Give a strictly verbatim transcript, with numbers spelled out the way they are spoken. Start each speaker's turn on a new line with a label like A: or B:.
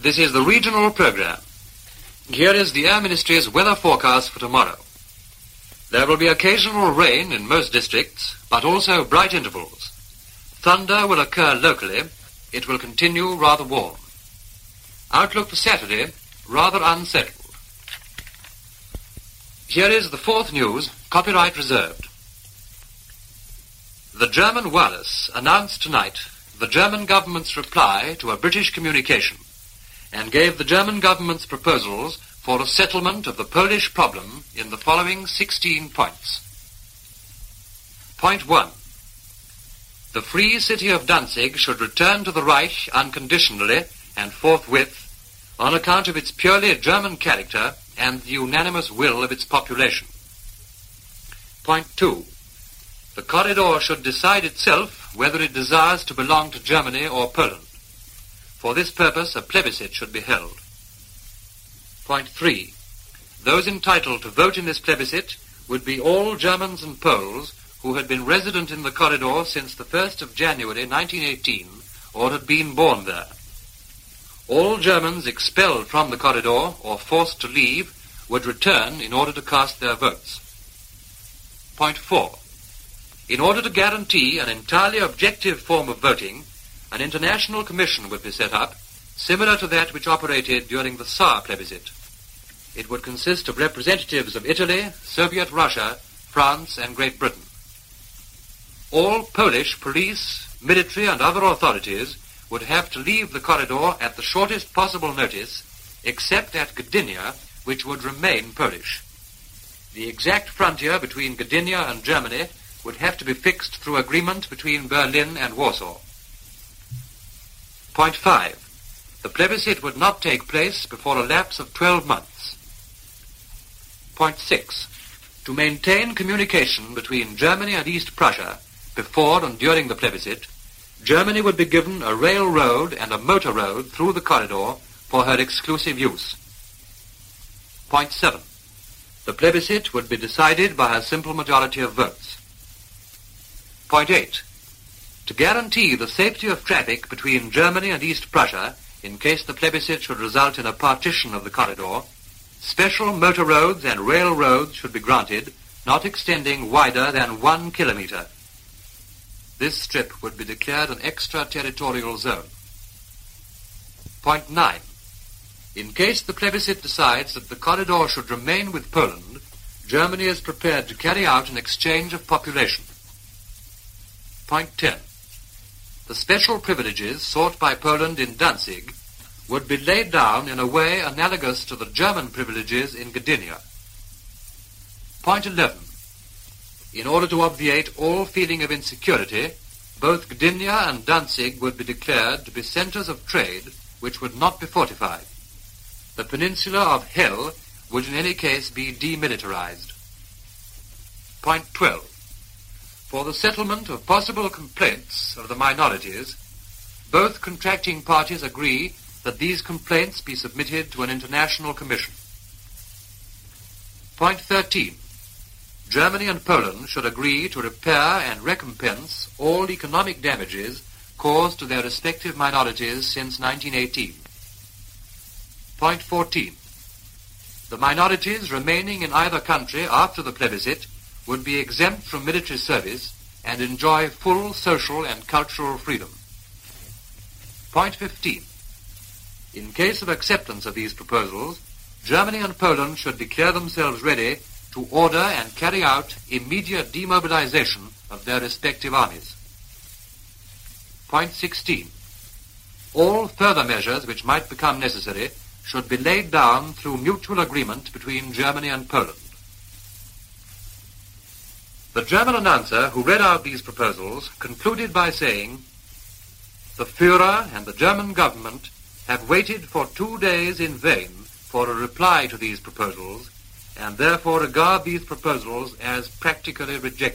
A: This is the regional program. Here is the Air Ministry's weather forecast for tomorrow. There will be occasional rain in most districts, but also bright intervals. Thunder will occur locally. It will continue rather warm. Outlook for Saturday, rather unsettled. Here is the fourth news, copyright reserved. The German wireless announced tonight the German government's reply to a British communication and gave the German government's proposals for a settlement of the Polish problem in the following sixteen points. Point one. The free city of Danzig should return to the Reich unconditionally and forthwith on account of its purely German character and the unanimous will of its population. Point two. The corridor should decide itself whether it desires to belong to Germany or Poland. For this purpose, a plebiscite should be held. Point three. Those entitled to vote in this plebiscite would be all Germans and Poles who had been resident in the corridor since the first of January nineteen eighteen or had been born there. All Germans expelled from the corridor or forced to leave would return in order to cast their votes. Point four. In order to guarantee an entirely objective form of voting, an international commission would be set up, similar to that which operated during the Saar plebiscite. It would consist of representatives of Italy, Soviet Russia, France, and Great Britain. All Polish police, military, and other authorities would have to leave the corridor at the shortest possible notice, except at Gdynia, which would remain Polish. The exact frontier between Gdynia and Germany would have to be fixed through agreement between Berlin and Warsaw. Point five. The plebiscite would not take place before a lapse of twelve months. Point six. To maintain communication between Germany and East Prussia before and during the plebiscite, Germany would be given a railroad and a motor road through the corridor for her exclusive use. Point seven. The plebiscite would be decided by a simple majority of votes. Point eight. To guarantee the safety of traffic between Germany and East Prussia, in case the plebiscite should result in a partition of the corridor, special motor roads and railroads should be granted, not extending wider than one kilometre. This strip would be declared an extraterritorial zone. Point nine. In case the plebiscite decides that the corridor should remain with Poland, Germany is prepared to carry out an exchange of population. Point ten. The special privileges sought by Poland in Danzig would be laid down in a way analogous to the German privileges in Gdynia. Point eleven. In order to obviate all feeling of insecurity, both Gdynia and Danzig would be declared to be centres of trade which would not be fortified. The peninsula of Hell would in any case be demilitarized. Point twelve. For the settlement of possible complaints of the minorities, both contracting parties agree that these complaints be submitted to an international commission. Point thirteen. Germany and Poland should agree to repair and recompense all economic damages caused to their respective minorities since nineteen eighteen. Point fourteen. The minorities remaining in either country after the plebiscite would be exempt from military service and enjoy full social and cultural freedom. Point fifteen. In case of acceptance of these proposals, Germany and Poland should declare themselves ready to order and carry out immediate demobilization of their respective armies. Point sixteen. All further measures which might become necessary should be laid down through mutual agreement between Germany and Poland. The German announcer who read out these proposals concluded by saying, "The Führer and the German government have waited for two days in vain for a reply to these proposals, and therefore regard these proposals as practically rejected."